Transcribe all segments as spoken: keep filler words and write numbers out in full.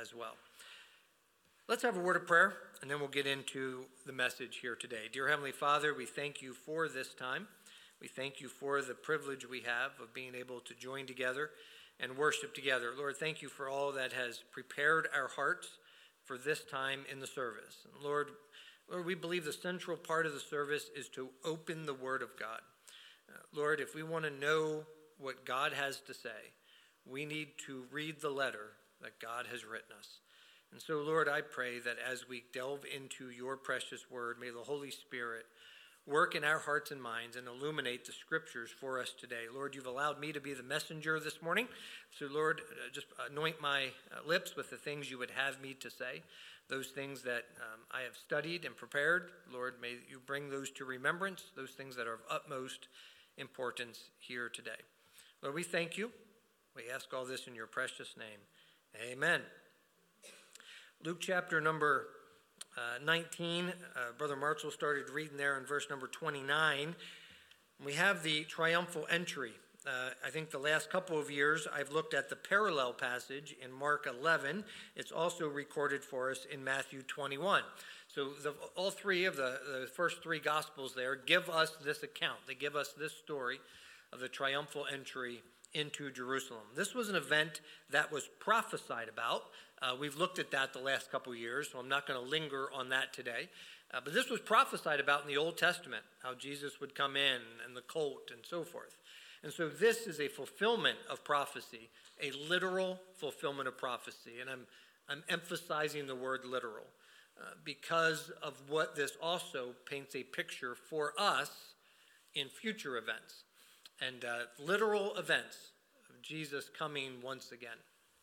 as well. Let's have a word of prayer, and then we'll get into the message here today. Dear Heavenly Father, we thank you for this time. We thank you for the privilege we have of being able to join together and worship together. Lord, thank you for all that has prepared our hearts for this time in the service. And Lord, Lord, we believe the central part of the service is to open the Word of God. Uh, Lord, if we want to know what God has to say, we need to read the letter that God has written us. And so, Lord, I pray that as we delve into your precious word, may the Holy Spirit work in our hearts and minds and illuminate the scriptures for us today. Lord, you've allowed me to be the messenger this morning. So, Lord, uh, just anoint my uh, lips with the things you would have me to say, those things that um, I have studied and prepared. Lord, may you bring those to remembrance, those things that are of utmost importance here today. Lord, we thank you. We ask all this in your precious name. Amen. Luke chapter number uh, nineteen, uh, Brother Marshall started reading there in verse number twenty-nine. We have the triumphal entry. Uh, I think the last couple of years I've looked at the parallel passage in Mark eleven. It's also recorded for us in Matthew twenty-one. So the, all three of the, the first three Gospels there give us this account. They give us this story of the triumphal entry into Jerusalem. This was an event that was prophesied about. Uh, we've looked at that the last couple of years, so I'm not going to linger on that today. Uh, but this was prophesied about in the Old Testament, how Jesus would come in and the colt and so forth. And so this is a fulfillment of prophecy, a literal fulfillment of prophecy. And I'm, I'm emphasizing the word literal uh, because of what this also paints a picture for us in future events and uh, literal events of Jesus coming once again.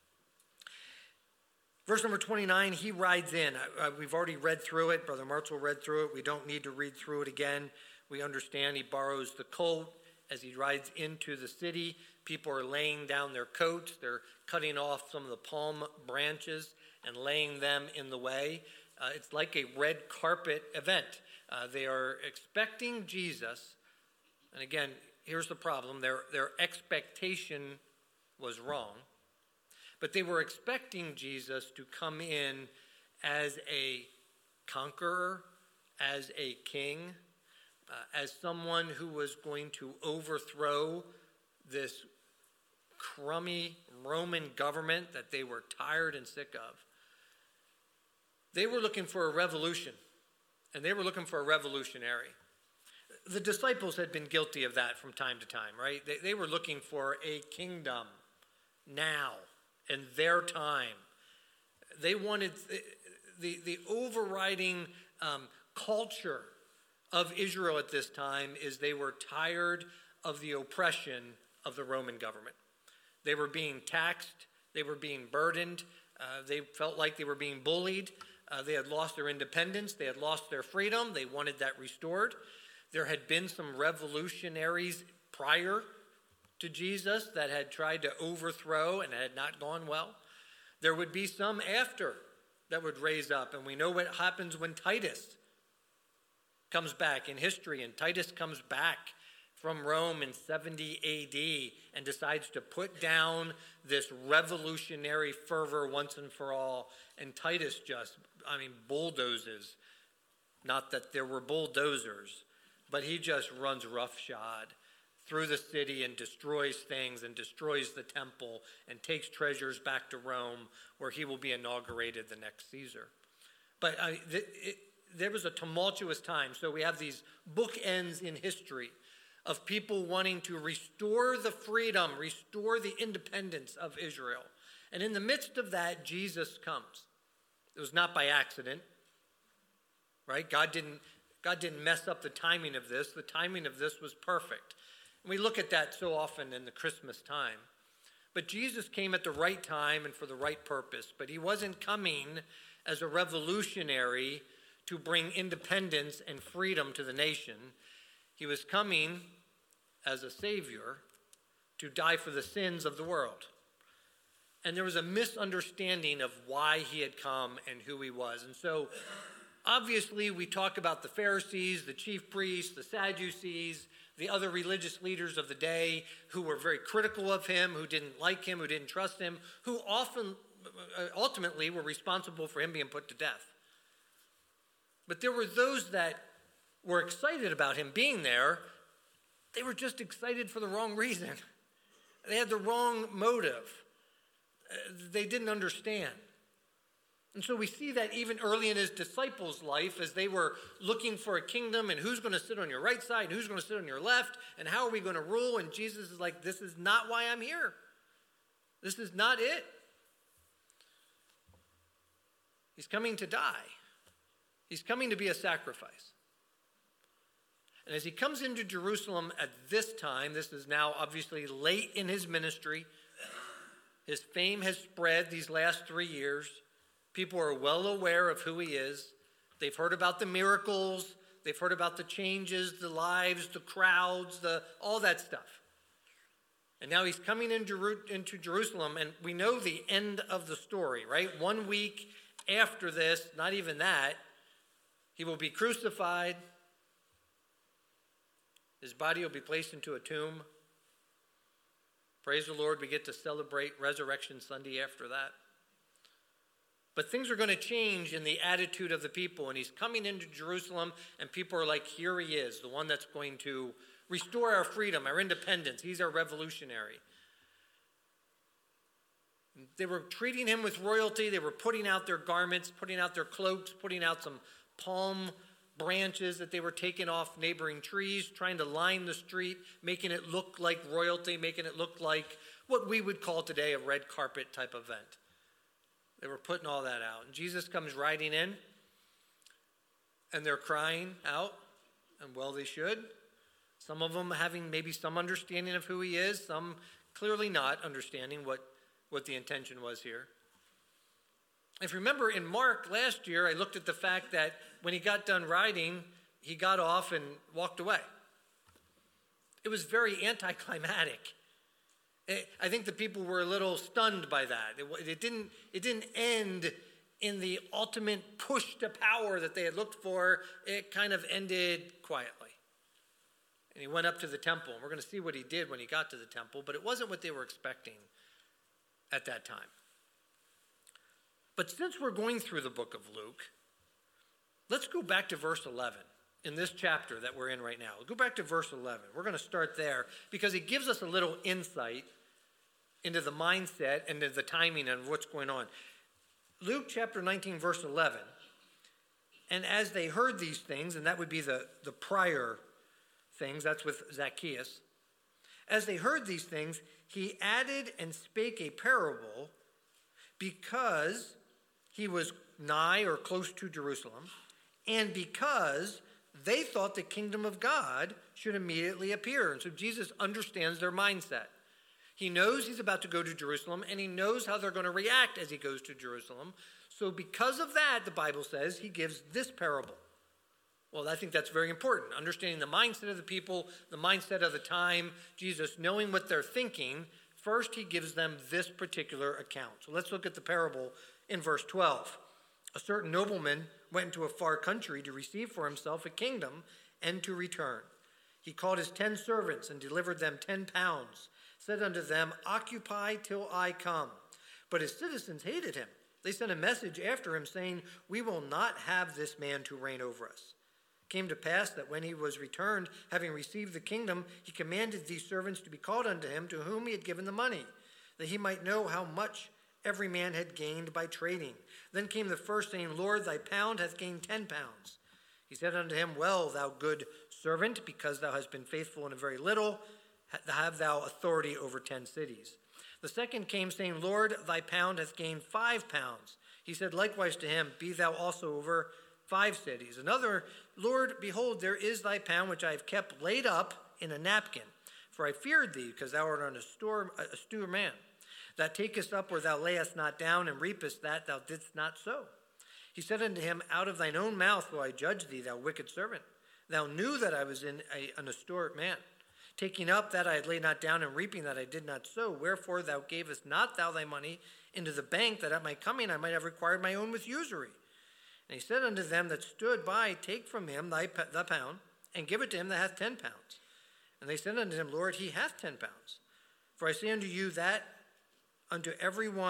Verse number twenty-nine, he rides in. Uh, we've already read through it. Brother Marshall read through it. We don't need to read through it again. We understand he borrows the colt as he rides into the city. People are laying down their coats. They're cutting off some of the palm branches and laying them in the way. Uh, it's like a red carpet event. Uh, they are expecting Jesus. And again, here's the problem. Their, their expectation was wrong. But they were expecting Jesus to come in as a conqueror, as a king, uh, as someone who was going to overthrow this crummy Roman government that they were tired and sick of. They were looking for a revolution, and they were looking for a revolutionary. The disciples had been guilty of that from time to time, right? They, they were looking for a kingdom now. In their time, they wanted the, the overriding um, culture of Israel at this time is they were tired of the oppression of the Roman government. They were being taxed. They were being burdened. Uh, they felt like they were being bullied. Uh, they had lost their independence. They had lost their freedom. They wanted that restored. There had been some revolutionaries prior to Jesus that had tried to overthrow and had not gone well. There would be some after that would raise up. And we know what happens when Titus comes back in history. And Titus comes back from Rome in seventy A D and decides to put down this revolutionary fervor once and for all. And Titus just, I mean, bulldozes. Not that there were bulldozers, but he just runs roughshod through the city and destroys things and destroys the temple and takes treasures back to Rome, where he will be inaugurated the next Caesar. But uh, th- it, there was a tumultuous time. So we have these bookends in history of people wanting to restore the freedom, restore the independence of Israel. And in the midst of that, Jesus comes. It was not by accident, right? God didn't, God didn't mess up the timing of this. The timing of this was perfect. And we look at that so often in the Christmas time. But Jesus came at the right time and for the right purpose. But he wasn't coming as a revolutionary to bring independence and freedom to the nation. He was coming as a savior to die for the sins of the world. And there was a misunderstanding of why he had come and who he was. And so, obviously, we talk about the Pharisees, the chief priests, the Sadducees, the other religious leaders of the day who were very critical of him, who didn't like him, who didn't trust him, who often ultimately were responsible for him being put to death. But there were those that were excited about him being there. They were just excited for the wrong reason. They had the wrong motive. They didn't understand. And so we see that even early in his disciples' life, as they were looking for a kingdom and who's going to sit on your right side and who's going to sit on your left and how are we going to rule, and Jesus is like, this is not why I'm here. This is not it. He's coming to die. He's coming to be a sacrifice. And as he comes into Jerusalem at this time, this is now obviously late in his ministry. His fame has spread these last three years. People are well aware of who he is. They've heard about the miracles. They've heard about the changes, the lives, the crowds, the all that stuff. And now he's coming in Jeru- into Jerusalem, and we know the end of the story, right? One week after this, not even that, he will be crucified. His body will be placed into a tomb. Praise the Lord, we get to celebrate Resurrection Sunday after that. But things are going to change in the attitude of the people. And he's coming into Jerusalem, and people are like, here he is, the one that's going to restore our freedom, our independence. He's our revolutionary. They were treating him with royalty. They were putting out their garments, putting out their cloaks, putting out some palm branches that they were taking off neighboring trees, trying to line the street, making it look like royalty, making it look like what we would call today a red carpet type event. They were putting all that out. And Jesus comes riding in, and they're crying out, and well, they should. Some of them having maybe some understanding of who he is, some clearly not understanding what, what the intention was here. If you remember in Mark last year, I looked at the fact that when he got done riding, he got off and walked away. It was very anticlimactic. I think the people were a little stunned by that. It, it, didn't, it didn't end in the ultimate push to power that they had looked for. It kind of ended quietly. And he went up to the temple. And we're going to see what he did when he got to the temple, but it wasn't what they were expecting at that time. But since we're going through the book of Luke, let's go back to verse eleven in this chapter that we're in right now. We'll go back to verse eleven. We're going to start there because it gives us a little insight into the mindset and the timing and what's going on. Luke chapter nineteen, verse eleven. And as they heard these things, and that would be the, the prior things, that's with Zacchaeus. As they heard these things, he added and spake a parable because he was nigh or close to Jerusalem, and because they thought the kingdom of God should immediately appear. And so Jesus understands their mindset. He knows he's about to go to Jerusalem, and he knows how they're going to react as he goes to Jerusalem. So because of that, the Bible says, he gives this parable. Well, I think that's very important. Understanding the mindset of the people, the mindset of the time, Jesus knowing what they're thinking, first he gives them this particular account. So let's look at the parable in verse twelve. A certain nobleman went into a far country to receive for himself a kingdom and to return. He called his ten servants and delivered them ten pounds, said unto them, occupy till I come. But his citizens hated him. They sent a message after him saying, we will not have this man to reign over us. It came to pass that when he was returned, having received the kingdom, he commanded these servants to be called unto him to whom he had given the money, that he might know how much every man had gained by trading. Then came the first, saying, Lord, thy pound hath gained ten pounds. He said unto him, well, thou good servant, because thou hast been faithful in a very little, have thou authority over ten cities. The second came, saying, Lord, thy pound hath gained five pounds. He said likewise to him, be thou also over five cities. Another, Lord, behold, there is thy pound, which I have kept laid up in a napkin. For I feared thee, because thou art an a steward man. Thou takest up where thou layest not down, and reapest that thou didst not sow. He said unto him, out of thine own mouth will I judge thee, thou wicked servant. Thou knew that I was in a, an astute man, taking up that I had laid not down, and reaping that I did not sow. Wherefore thou gavest not thou thy money into the bank, that at my coming I might have required my own with usury. And he said unto them that stood by, take from him thy the pound, and give it to him that hath ten pounds. And they said unto him, Lord, he hath ten pounds. For I say unto you that unto every one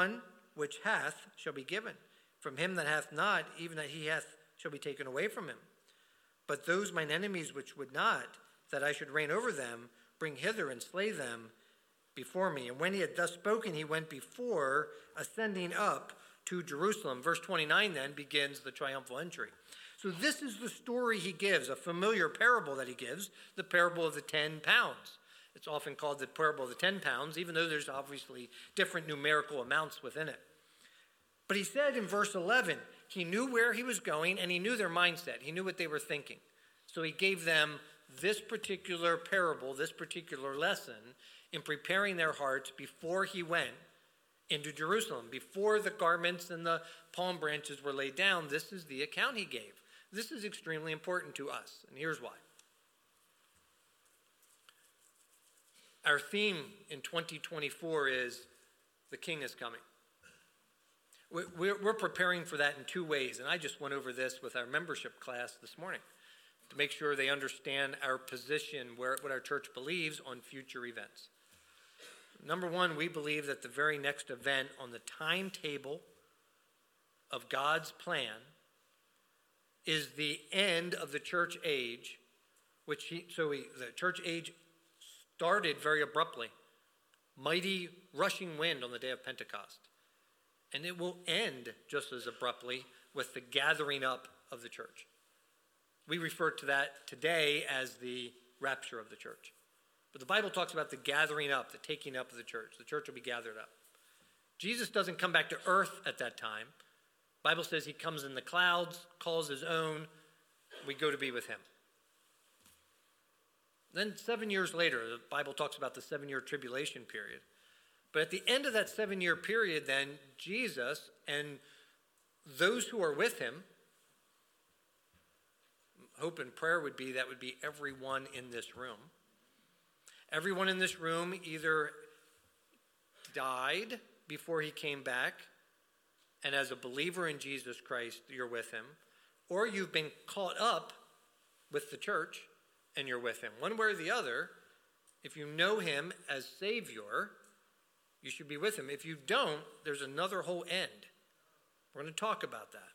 which hath shall be given. From him that hath not, even that he hath shall be taken away from him. But those mine enemies which would not that I should reign over them, bring hither and slay them before me. And when he had thus spoken, he went before, ascending up to Jerusalem. Verse twenty-nine then begins the triumphal entry. So this is the story he gives, a familiar parable that he gives, the parable of the ten pounds. It's often called the parable of the ten pounds, even though there's obviously different numerical amounts within it. But he said in verse eleven, he knew where he was going and he knew their mindset. He knew what they were thinking. So he gave them this particular parable, this particular lesson in preparing their hearts before he went into Jerusalem. Before the garments and the palm branches were laid down, this is the account he gave. This is extremely important to us, and here's why. Our theme in twenty twenty-four is the King is coming. We're preparing for that in two ways, and I just went over this with our membership class this morning to make sure they understand our position, where what our church believes on future events. Number one, we believe that the very next event on the timetable of God's plan is the end of the church age, which he, so he, the church age started very abruptly, mighty rushing wind on the day of Pentecost. And it will end just as abruptly with the gathering up of the church. We refer to that today as the rapture of the church. But the Bible talks about the gathering up, the taking up of the church. The church will be gathered up. Jesus doesn't come back to earth at that time. The Bible says he comes in the clouds, calls his own. We go to be with him. Then seven years later, the Bible talks about the seven-year tribulation period. But at the end of that seven-year period, then, Jesus and those who are with him, hope and prayer would be that would be everyone in this room. Everyone in this room either died before he came back, and as a believer in Jesus Christ, you're with him, or you've been caught up with the church and you're with him. One way or the other, if you know him as Savior, you should be with him. If you don't, there's another whole end. We're going to talk about that.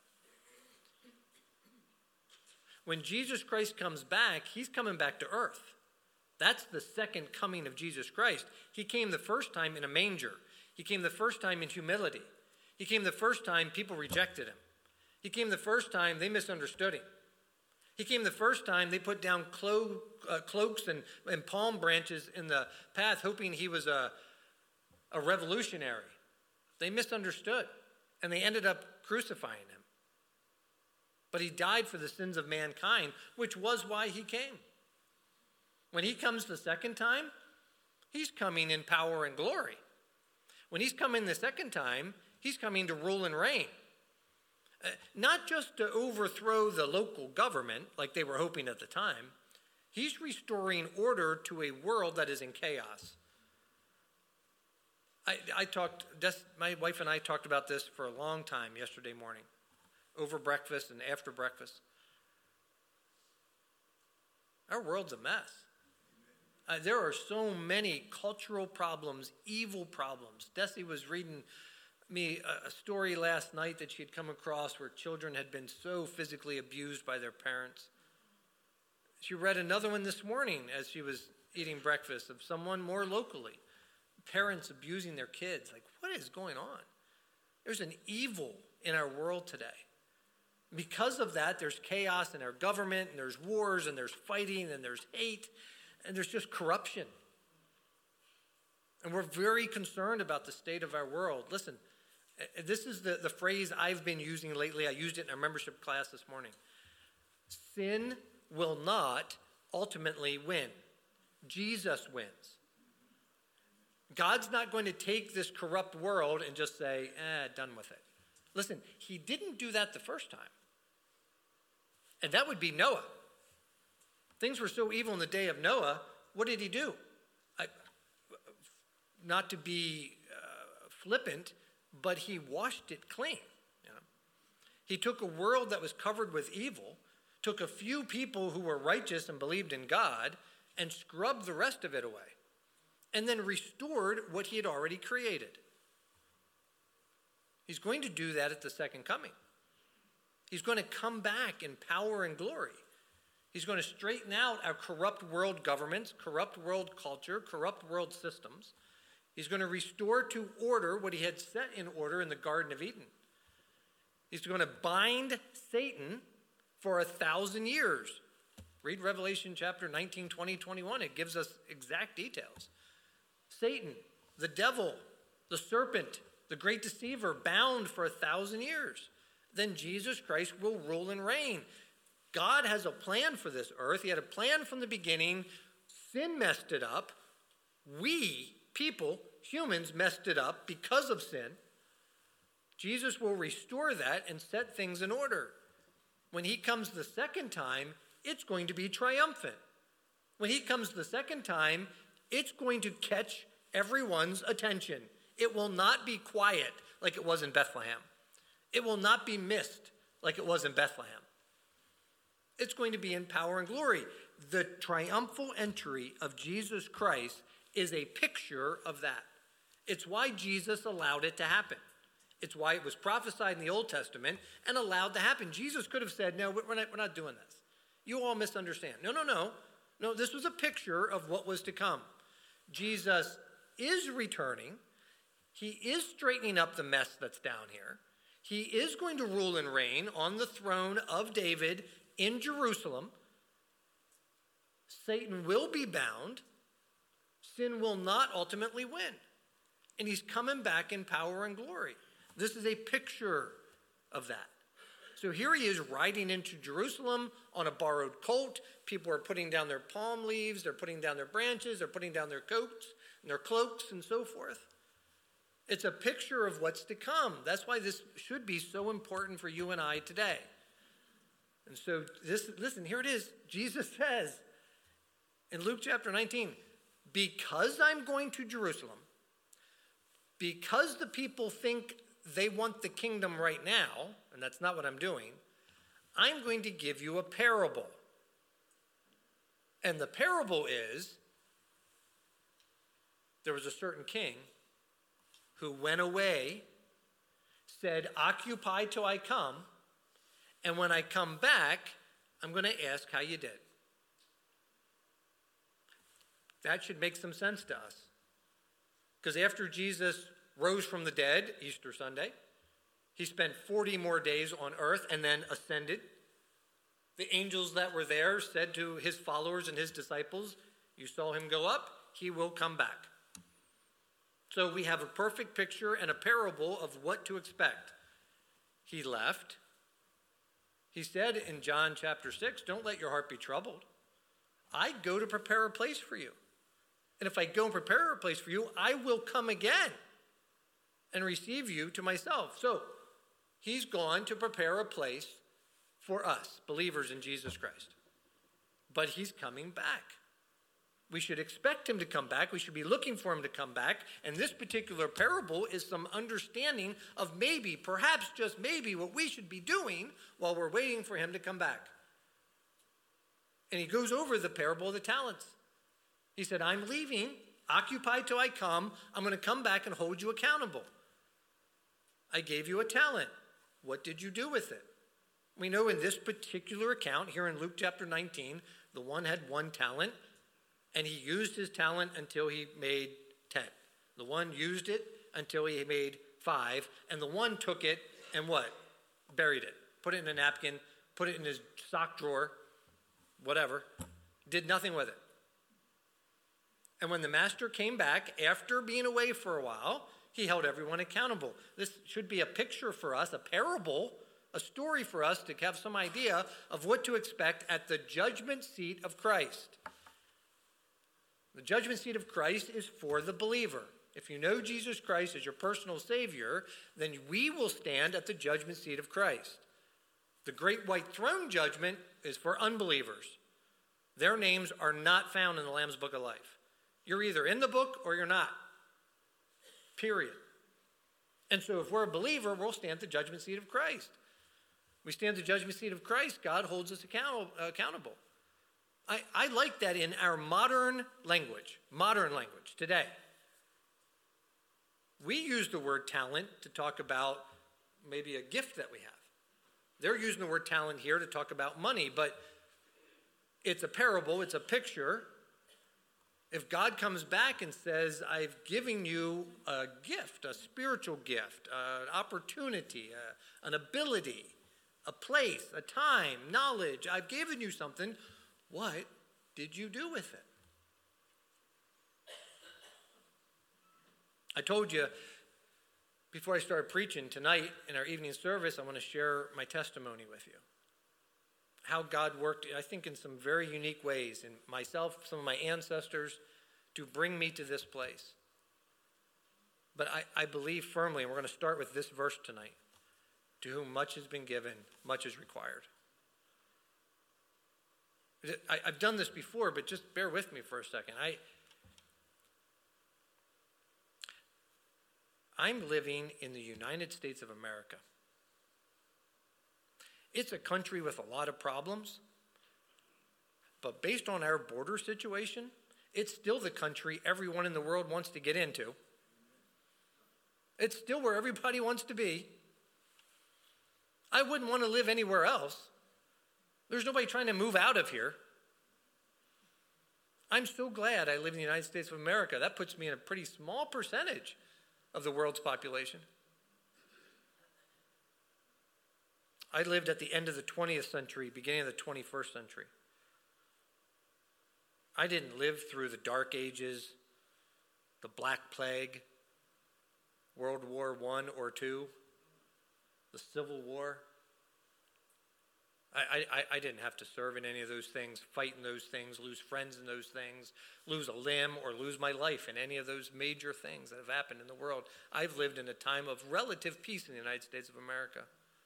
When Jesus Christ comes back, he's coming back to earth. That's the second coming of Jesus Christ. He came the first time in a manger. He came the first time in humility. He came the first time people rejected him. He came the first time they misunderstood him. He came the first time they put down clo- uh, cloaks and, and palm branches in the path, hoping he was a, a revolutionary. They misunderstood, and they ended up crucifying him. But he died for the sins of mankind, which was why he came. When he comes the second time, he's coming in power and glory. When he's coming the second time, he's coming to rule and reign. Uh, not just to overthrow the local government, like they were hoping at the time. He's restoring order to a world that is in chaos. I, I talked, my wife and I talked about this for a long time yesterday morning, over breakfast and after breakfast. Our world's a mess. Uh, there are so many cultural problems, evil problems. Desi was reading me a, a story last night that she had come across where children had been so physically abused by their parents. She read another one this morning as she was eating breakfast of someone more locally. Parents abusing their kids. Like, what is going on? There's an evil in our world today. Because of that, there's chaos in our government, and there's wars, and there's fighting, and there's hate, and there's just corruption. And we're very concerned about the state of our world. Listen, this is the, the phrase I've been using lately. I used it in our membership class this morning. Sin will not ultimately win. Jesus wins. God's not going to take this corrupt world and just say, eh, done with it. Listen, he didn't do that the first time. And that would be Noah. Things were so evil in the day of Noah. What did he do? I, not to be uh, flippant, but he washed it clean. You know? He took a world that was covered with evil, took a few people who were righteous and believed in God, and scrubbed the rest of it away, and then restored what he had already created. He's going to do that at the second coming. He's going to come back in power and glory. He's going to straighten out our corrupt world governments, corrupt world culture, corrupt world systems. He's going to restore to order what he had set in order in the Garden of Eden. He's going to bind Satan for a thousand years. Read Revelation chapter nineteen, twenty, twenty-one. It gives us exact details. Satan, the devil, the serpent, the great deceiver, bound for a thousand years. Then Jesus Christ will rule and reign. God has a plan for this earth. He had a plan from the beginning. Sin messed it up. We, people, humans, messed it up because of sin. Jesus will restore that and set things in order. When he comes the second time, it's going to be triumphant. When he comes the second time, it's going to catch everyone's attention. It will not be quiet like it was in Bethlehem. It will not be missed like it was in Bethlehem. It's going to be in power and glory. The triumphal entry of Jesus Christ is a picture of that. It's why Jesus allowed it to happen. It's why it was prophesied in the Old Testament and allowed to happen. Jesus could have said, no, we're not, we're not doing this. You all misunderstand. No, no, no. No, this was a picture of what was to come. Jesus is returning. He is straightening up the mess that's down here. He is going to rule and reign on the throne of David in Jerusalem. Satan will be bound. Sin will not ultimately win. And he's coming back in power and glory. This is a picture of that. So here he is riding into Jerusalem on a borrowed colt. People are putting down their palm leaves. They're putting down their branches. They're putting down their coats and their cloaks and so forth. It's a picture of what's to come. That's why this should be so important for you and I today. And so this, listen, here it is. Jesus says in Luke chapter nineteen, because I'm going to Jerusalem, because the people think they want the kingdom right now, and that's not what I'm doing, I'm going to give you a parable. And the parable is, there was a certain king who went away, said, occupy till I come, and when I come back, I'm going to ask how you did. That should make some sense to us. Because after Jesus rose from the dead, Easter Sunday, he spent forty more days on earth and then ascended. The angels that were there said to his followers and his disciples, you saw him go up, he will come back. So we have a perfect picture and a parable of what to expect. He left. He said in John chapter six, don't let your heart be troubled. I go to prepare a place for you. And if I go and prepare a place for you, I will come again and receive you to myself. So he's gone to prepare a place for us, believers in Jesus Christ. But he's coming back. We should expect him to come back. We should be looking for him to come back. And this particular parable is some understanding of maybe, perhaps just maybe, what we should be doing while we're waiting for him to come back. And he goes over the parable of the talents. He said, I'm leaving, occupy till I come. I'm going to come back and hold you accountable. I gave you a talent. What did you do with it? We know in this particular account here in Luke chapter nineteen, the one had one talent, and he used his talent until he made ten. The one used it until he made five, and the one took it and what? Buried it. Put it in a napkin, put it in his sock drawer, whatever. Did nothing with it. And when the master came back, after being away for a while, he held everyone accountable. This should be a picture for us, a parable, a story for us to have some idea of what to expect at the judgment seat of Christ. The judgment seat of Christ is for the believer. If you know Jesus Christ as your personal Savior, then we will stand at the judgment seat of Christ. The great white throne judgment is for unbelievers. Their names are not found in the Lamb's Book of Life. You're either in the book or you're not. Period. And so if we're a believer, we'll stand at the judgment seat of Christ. We stand at the judgment seat of Christ. God holds us account- accountable. I, I like that in our modern language, modern language today. We use the word talent to talk about maybe a gift that we have. They're using the word talent here to talk about money, but it's a parable, it's a picture. If God comes back and says, I've given you a gift, a spiritual gift, an opportunity, a, an ability, a place, a time, knowledge, I've given you something, what did you do with it? I told you before I started preaching tonight in our evening service, I want to share my testimony with you. How God worked, I think, in some very unique ways in myself, some of my ancestors, to bring me to this place. But I, I believe firmly, and we're going to start with this verse tonight, to whom much has been given, much is required. I, I've done this before, but just bear with me for a second. I, I'm living in the United States of America. It's a country with a lot of problems, but based on our border situation, it's still the country everyone in the world wants to get into. It's still where everybody wants to be. I wouldn't want to live anywhere else. There's nobody trying to move out of here. I'm so glad I live in the United States of America. That puts me in a pretty small percentage of the world's population. I lived at the end of the twentieth century, beginning of the twenty-first century. I didn't live through the Dark Ages, the Black Plague, World War One or Two, the Civil War. I, I, I didn't have to serve in any of those things, fight in those things, lose friends in those things, lose a limb, or lose my life in any of those major things that have happened in the world. I've lived in a time of relative peace in the United States of America.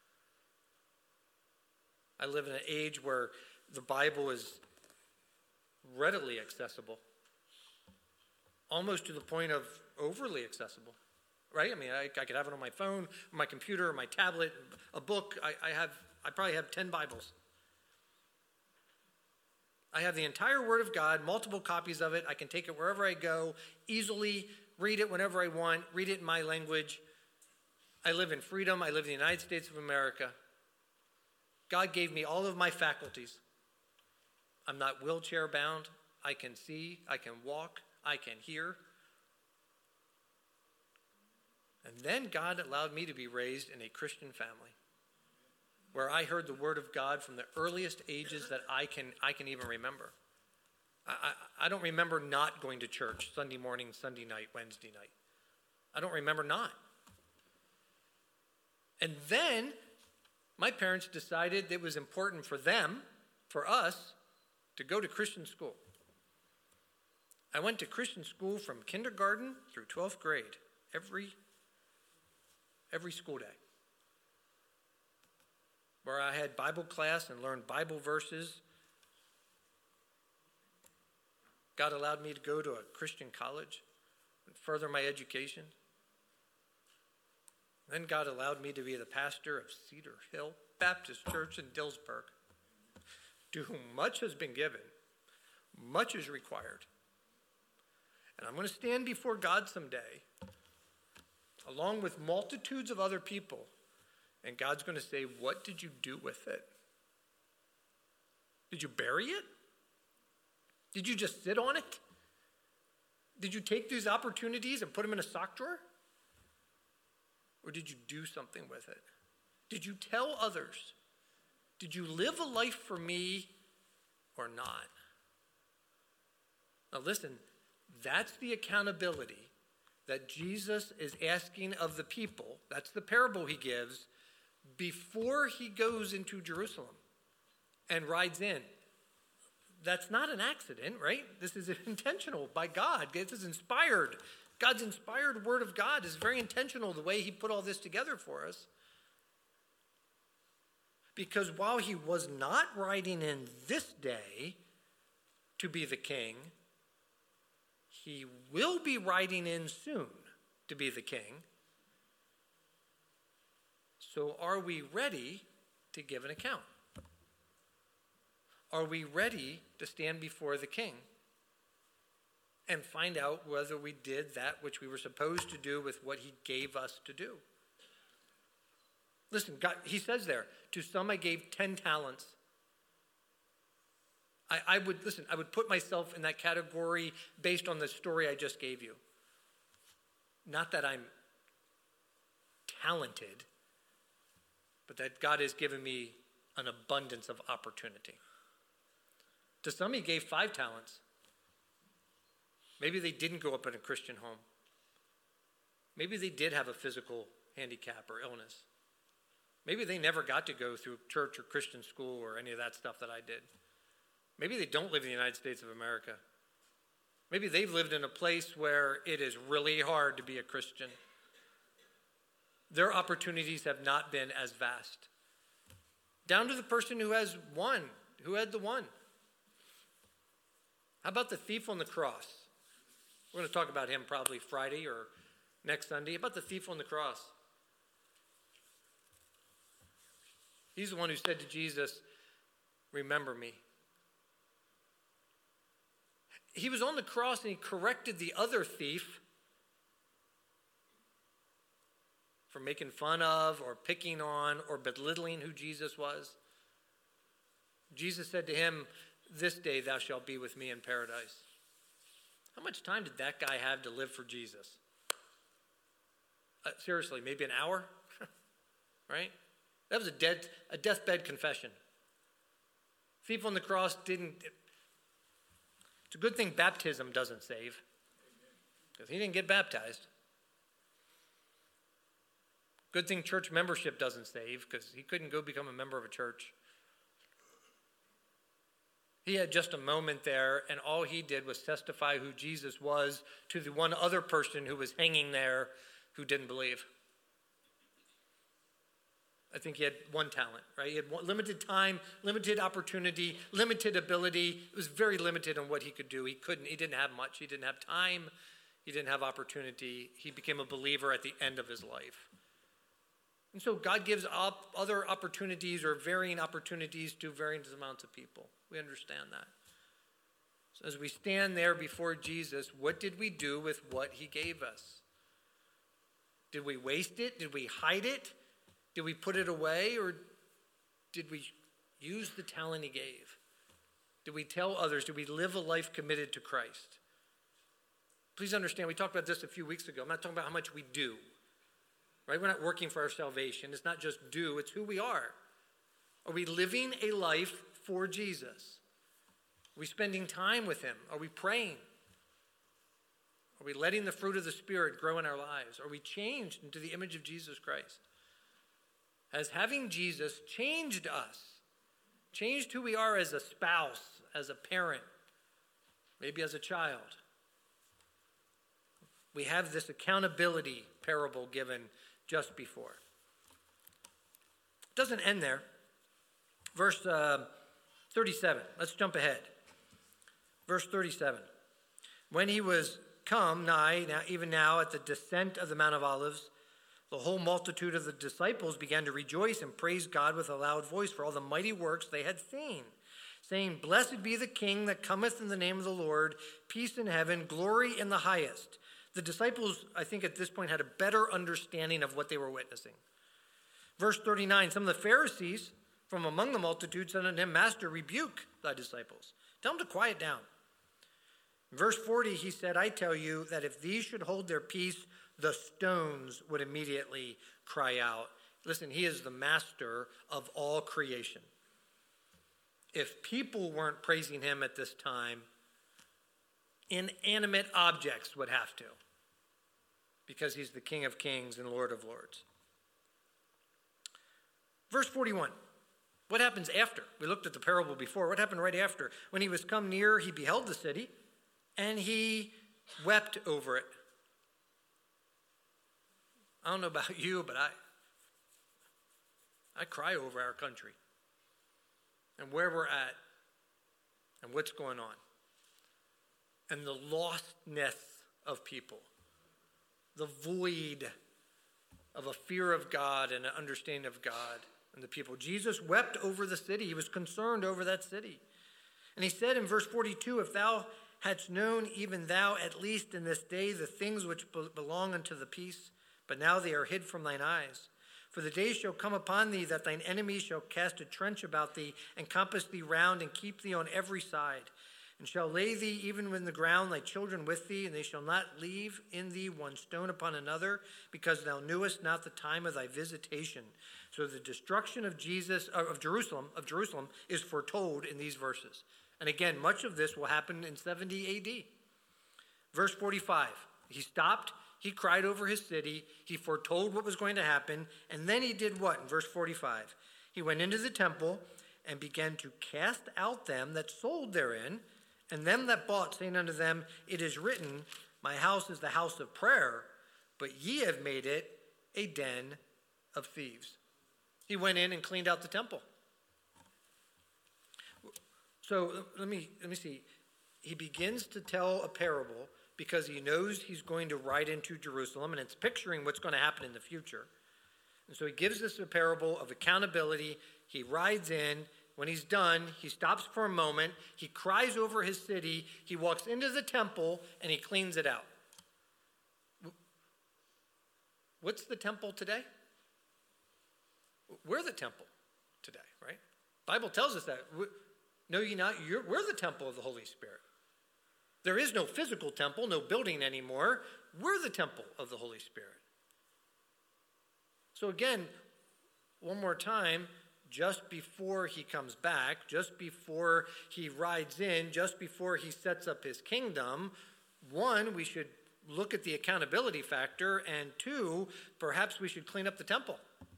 I live in an age where the Bible is readily accessible, almost to the point of overly accessible, right? I mean, I, I could have it on my phone, or my computer, or my tablet, a book. I, I have, I probably have ten Bibles. I have the entire Word of God, multiple copies of it. I can take it wherever I go, easily read it whenever I want, read it in my language. I live in freedom. I live in the United States of America. God gave me all of my faculties. I'm not wheelchair bound. I can see, I can walk, I can hear. And then God allowed me to be raised in a Christian family, where I heard the word of God from the earliest ages that I can I can even remember. I, I, I don't remember not going to church Sunday morning, Sunday night, Wednesday night. I don't remember not. And then my parents decided it was important for them, for us, to go to Christian school. I went to Christian school from kindergarten through twelfth grade, every, every school day, where I had Bible class and learned Bible verses. God allowed me to go to a Christian college and further my education. Then God allowed me to be the pastor of Cedar Hill Baptist Church in Dillsburg, to whom much has been given, much is required. And I'm going to stand before God someday, along with multitudes of other people, and God's going to say, what did you do with it? Did you bury it? Did you just sit on it? Did you take these opportunities and put them in a sock drawer? Or did you do something with it? Did you tell others? Did you live a life for me or not? Now listen, that's the accountability that Jesus is asking of the people. That's the parable he gives before he goes into Jerusalem and rides in. That's not an accident, right? This is intentional by God. This is inspired. God's inspired word of God is very intentional the way he put all this together for us. Because while he was not riding in this day to be the king, he will be riding in soon to be the king. So are we ready to give an account? Are we ready to stand before the king and find out whether we did that which we were supposed to do with what he gave us to do? Listen, God, he says there, to some I gave ten talents. I, I would, listen, I would put myself in that category based on the story I just gave you. Not that I'm talented, but that God has given me an abundance of opportunity. To some he gave five talents. Maybe they didn't grow up in a Christian home. Maybe they did have a physical handicap or illness. Maybe they never got to go through church or Christian school or any of that stuff that I did. Maybe they don't live in the United States of America. Maybe they've lived in a place where it is really hard to be a Christian. Their opportunities have not been as vast. Down to the person who has one, who had the one. How about the thief on the cross? We're going to talk about him probably Friday or next Sunday. How about the thief on the cross? He's the one who said to Jesus, remember me. He was on the cross and he corrected the other thief for making fun of or picking on or belittling who Jesus was. Jesus said to him, this day thou shalt be with me in paradise. How much time did that guy have to live for Jesus? Uh, seriously, maybe an hour? Right? That was a dead, a deathbed confession. Thief on the cross didn't... It's a good thing baptism doesn't save, because he didn't get baptized. Good thing church membership doesn't save, because he couldn't go become a member of a church. He had just a moment there, and all he did was testify who Jesus was to the one other person who was hanging there who didn't believe. I think he had one talent, right? He had one, limited time, limited opportunity, limited ability. It was very limited on what he could do. He couldn't, he didn't have much. He didn't have time. He didn't have opportunity. He became a believer at the end of his life. And so God gives up other opportunities or varying opportunities to varying amounts of people. We understand that. So as we stand there before Jesus, what did we do with what he gave us? Did we waste it? Did we hide it? Did we put it away, or did we use the talent he gave? Did we tell others? Did we live a life committed to Christ? Please understand, we talked about this a few weeks ago. I'm not talking about how much we do. Right? We're not working for our salvation. It's not just do, it's who we are. Are we living a life for Jesus? Are we spending time with him? Are we praying? Are we letting the fruit of the Spirit grow in our lives? Are we changed into the image of Jesus Christ? Has having Jesus changed us, changed who we are as a spouse, as a parent, maybe as a child? We have this accountability parable given just before. It doesn't end there. Verse uh, thirty-seven. Let's jump ahead. Verse thirty-seven. When he was come nigh, now, even now at the descent of the Mount of Olives, the whole multitude of the disciples began to rejoice and praise God with a loud voice for all the mighty works they had seen, saying, blessed be the King that cometh in the name of the Lord, peace in heaven, glory in the highest. The disciples, I think at this point, had a better understanding of what they were witnessing. Verse thirty-nine, some of the Pharisees from among the multitude said unto him, Master, rebuke thy disciples. Tell them to quiet down. In verse forty, he said, I tell you that if these should hold their peace, the stones would immediately cry out. Listen, he is the master of all creation. If people weren't praising him at this time, inanimate objects would have to, because he's the King of Kings and Lord of Lords. Verse forty-one, what happens after? We looked at the parable before. What happened right after? When he was come near, he beheld the city, and he wept over it. I don't know about you, but I, I cry over our country and where we're at and what's going on and the lostness of people, the void of a fear of God and an understanding of God and the people. Jesus wept over the city. He was concerned over that city. And he said in verse forty-two, if thou hadst known, even thou, at least in this day, the things which belong unto the peace, but now they are hid from thine eyes. For the days shall come upon thee that thine enemies shall cast a trench about thee, and compass thee round, and keep thee on every side, and shall lay thee even in the ground, thy children with thee, and they shall not leave in thee one stone upon another, because thou knewest not the time of thy visitation. So the destruction of Jesus of Jerusalem of Jerusalem is foretold in these verses. And again, much of this will happen in seventy A D. Verse forty-five, he stopped, he cried over his city, he foretold what was going to happen, and then he did what in verse forty-five? He went into the temple and began to cast out them that sold therein, and them that bought, saying unto them, it is written, my house is the house of prayer, but ye have made it a den of thieves. He went in and cleaned out the temple. So let me let me see. He begins to tell a parable because he knows he's going to ride into Jerusalem, and it's picturing what's going to happen in the future. And so he gives us a parable of accountability. He rides in. When he's done, he stops for a moment. He cries over his city. He walks into the temple, and he cleans it out. What's the temple today? We're the temple today, right? The Bible tells us that. No, you're not. You're, we're the temple of the Holy Spirit. There is no physical temple, no building anymore. We're the temple of the Holy Spirit. So again, one more time, just before he comes back, just before he rides in, just before he sets up his kingdom, one, we should look at the accountability factor, and two, perhaps we should clean up the temple.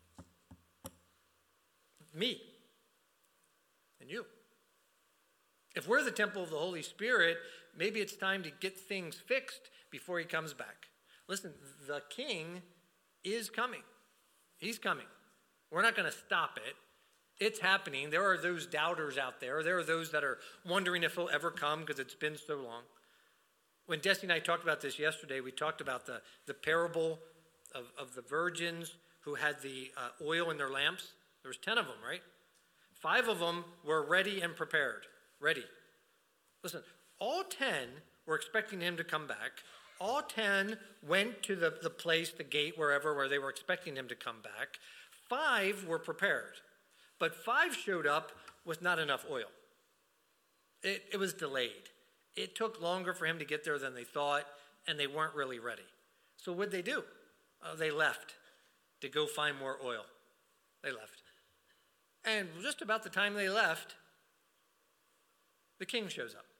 Me and you. If we're the temple of the Holy Spirit, maybe it's time to get things fixed before he comes back. Listen, the king is coming. He's coming. We're not going to stop it. It's happening. There are those doubters out there. There are those that are wondering if he'll ever come because it's been so long. When Destiny and I talked about this yesterday, we talked about the, the parable of, of the virgins who had the uh, oil in their lamps. There was ten of them, right? Five of them were ready and prepared. Ready. Listen, all ten were expecting him to come back. All ten went to the, the place, the gate, wherever, where they were expecting him to come back. Five were prepared. But five showed up with not enough oil. It, it was delayed. It took longer for him to get there than they thought, and they weren't really ready. So what'd they do? Uh, they left to go find more oil. They left. And just about the time they left, the king shows up.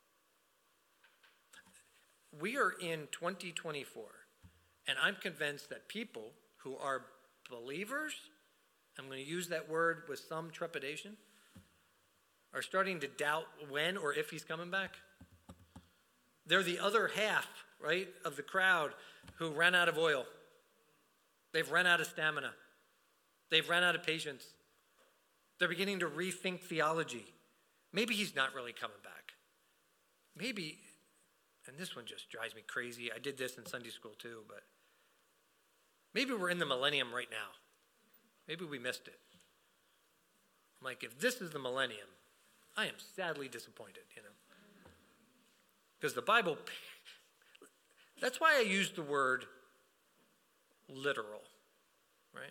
We are in twenty twenty-four, and I'm convinced that people who are believers, I'm going to use that word with some trepidation, are starting to doubt when or if he's coming back. They're the other half, right, of the crowd who ran out of oil. They've run out of stamina. They've run out of patience. They're beginning to rethink theology. Maybe he's not really coming back. Maybe, and this one just drives me crazy. I did this in Sunday school too, but maybe we're in the millennium right now. Maybe we missed it. I'm like, if this is the millennium, I am sadly disappointed, you know. Because the Bible, that's why I use the word literal, right?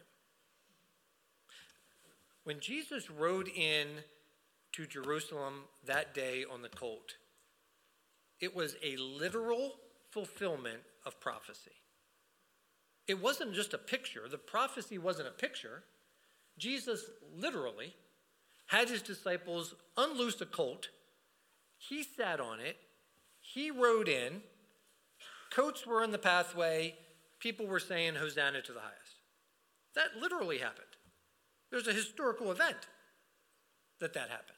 When Jesus rode in to Jerusalem that day on the colt, it was a literal fulfillment of prophecy. It wasn't just a picture. The prophecy wasn't a picture. Jesus literally had his disciples unloose a colt. He sat on it. He rode in. Coats were in the pathway. People were saying, Hosanna to the highest. That literally happened. There's a historical event that that happened.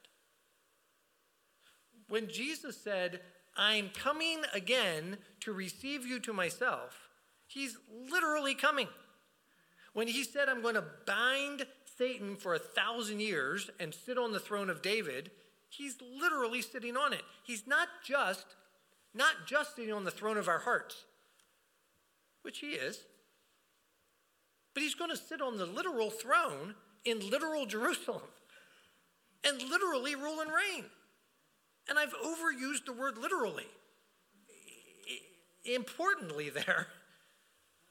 When Jesus said, I'm coming again to receive you to myself, he's literally coming. When he said, I'm going to bind Satan for a thousand years and sit on the throne of David, he's literally sitting on it. He's not just, not just sitting on the throne of our hearts, which he is, but he's going to sit on the literal throne in literal Jerusalem and literally rule and reign. And I've overused the word literally. Importantly there,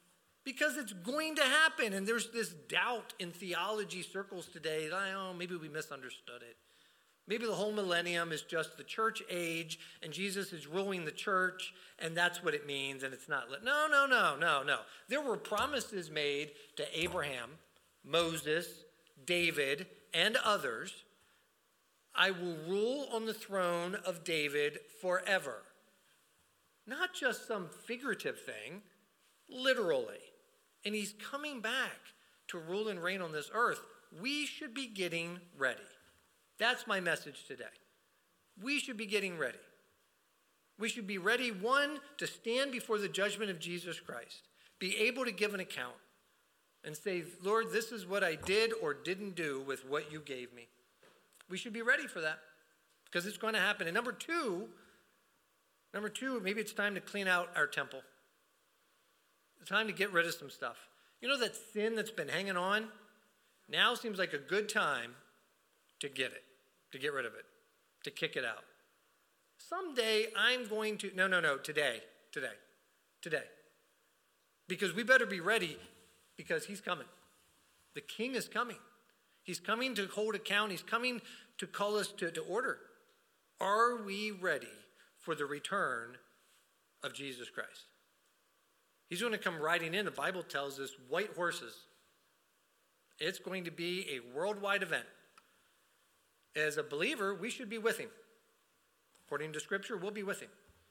Because it's going to happen. And there's this doubt in theology circles today that, oh, maybe we misunderstood it. Maybe the whole millennium is just the church age, and Jesus is ruling the church, and that's what it means, and it's not. No, no, no, no, no. There were promises made to Abraham, Moses, David, and others. I will rule on the throne of David forever. Not just some figurative thing, literally. And he's coming back to rule and reign on this earth. We should be getting ready. That's my message today. We should be getting ready. We should be ready, one, to stand before the judgment of Jesus Christ, be able to give an account and say, Lord, this is what I did or didn't do with what you gave me. We should be ready for that because it's going to happen. And number two, number two, maybe it's time to clean out our temple. It's time to get rid of some stuff. You know that sin that's been hanging on? Now seems like a good time to get it, to get rid of it, to kick it out. Someday I'm going to, no, no, no, today, today, today. Because we better be ready because he's coming. The king is coming. He's coming to hold account. He's coming to call us to, to order. Are we ready for the return of Jesus Christ? He's going to come riding in. The Bible tells us white horses. It's going to be a worldwide event. As a believer, we should be with him. According to Scripture, we'll be with him.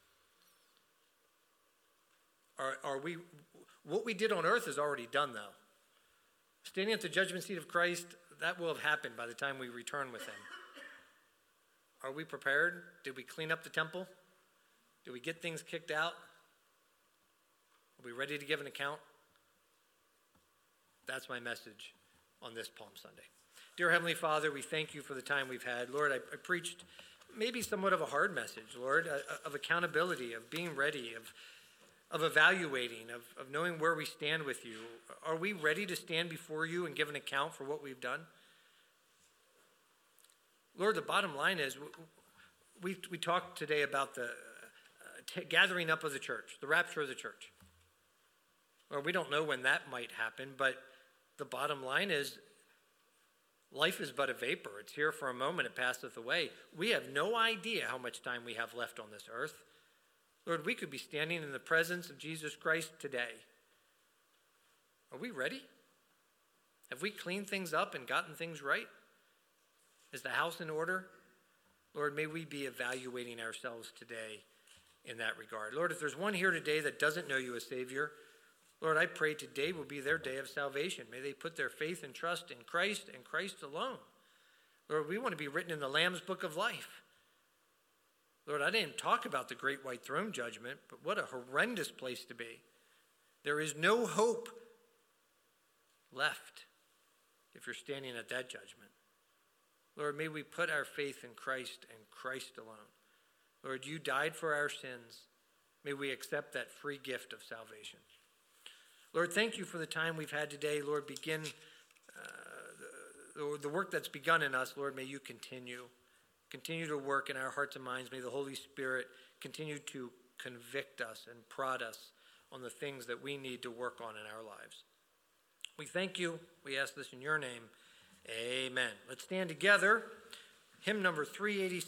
Are, are we? What we did on earth is already done, though. Standing at the judgment seat of Christ, that will have happened by the time we return with him. Are we prepared? Did we clean up the temple? Did we get things kicked out? Are we ready to give an account? That's my message on this Palm Sunday. Dear Heavenly Father, we thank you for the time we've had. Lord, I, I preached maybe somewhat of a hard message, Lord, uh, of accountability, of being ready, of, of evaluating, of, of knowing where we stand with you. Are we ready to stand before you and give an account for what we've done? Lord, the bottom line is we, we talked today about the uh, t- gathering up of the church, the rapture of the church. Well, we don't know when that might happen, but the bottom line is life is but a vapor. It's here for a moment, it passeth away. We have no idea how much time we have left on this earth. Lord, we could be standing in the presence of Jesus Christ today. Are we ready? Have we cleaned things up and gotten things right? Is the house in order? Lord, may we be evaluating ourselves today in that regard. Lord, if there's one here today that doesn't know you as Savior, Lord, I pray today will be their day of salvation. May they put their faith and trust in Christ and Christ alone. Lord, we want to be written in the Lamb's book of life. Lord, I didn't talk about the great white throne judgment, but what a horrendous place to be. There is no hope left if you're standing at that judgment. Lord, may we put our faith in Christ and Christ alone. Lord, you died for our sins. May we accept that free gift of salvation. Lord, thank you for the time we've had today. Lord, begin uh, the, the work that's begun in us. Lord, may you continue. Continue to work in our hearts and minds. May the Holy Spirit continue to convict us and prod us on the things that we need to work on in our lives. We thank you. We ask this in your name. Amen. Let's stand together. Hymn number three eighty-six.